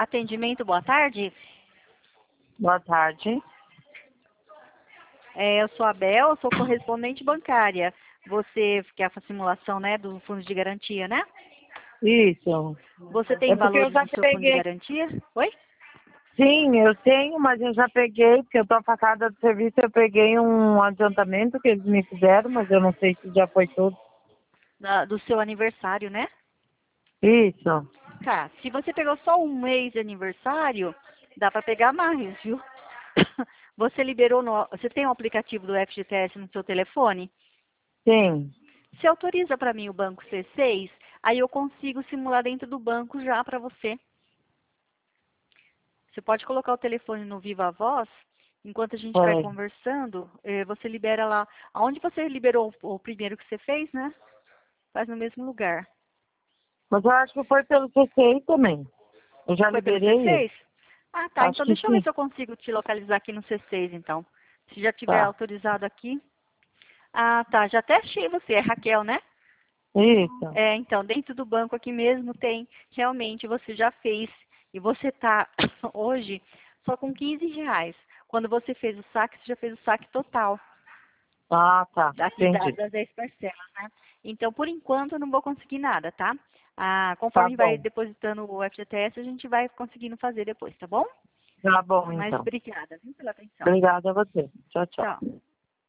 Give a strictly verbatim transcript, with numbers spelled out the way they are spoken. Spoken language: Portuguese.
atendimento, boa tarde. Boa tarde. É, eu sou a Bel, eu sou correspondente bancária. Você quer a simulação, né, do fundo de garantia, né? Isso. Você tem É porque eu valores já do seu fundo de peguei. garantia? Oi? Sim, eu tenho, mas eu já peguei, porque eu tô afastada do serviço, eu peguei um adiantamento que eles me fizeram, mas eu não sei se já foi tudo. Da- do seu aniversário, né? Isso. Tá, se você pegou só um mês de aniversário, dá para pegar mais, viu? Você liberou no, você tem o aplicativo do F G T S no seu telefone? Sim. Se autoriza para mim o banco C seis, aí eu consigo simular dentro do banco já para você. Você pode colocar o telefone no Viva Voz, enquanto a gente vai Foi. conversando, eh, você libera lá. Aonde você liberou o o primeiro que você fez, né? Faz no mesmo lugar. Mas eu acho que foi pelo C C I também. Eu já Foi pelo liberei ele. C seis? Ah, tá. Acho Então que deixa eu ver sim. se eu consigo te localizar aqui no C seis, então. Se já tiver Tá. autorizado aqui. Ah, tá. Já até achei você. É Raquel, né? Isso. É, então, dentro do banco aqui mesmo tem, realmente, você já fez. E você tá hoje só com quinze reais. Quando você fez o saque, você já fez o saque total. Ah, tá. Aqui da- Entendi. das dez parcelas, né? Então, por enquanto, eu não vou conseguir nada, tá? Ah, Tá conforme vai bom. depositando o F G T S, a gente vai conseguindo fazer depois, tá bom? Tá bom, Mas então. obrigada, viu, pela atenção. Obrigada a você. Tchau, tchau. Tchau.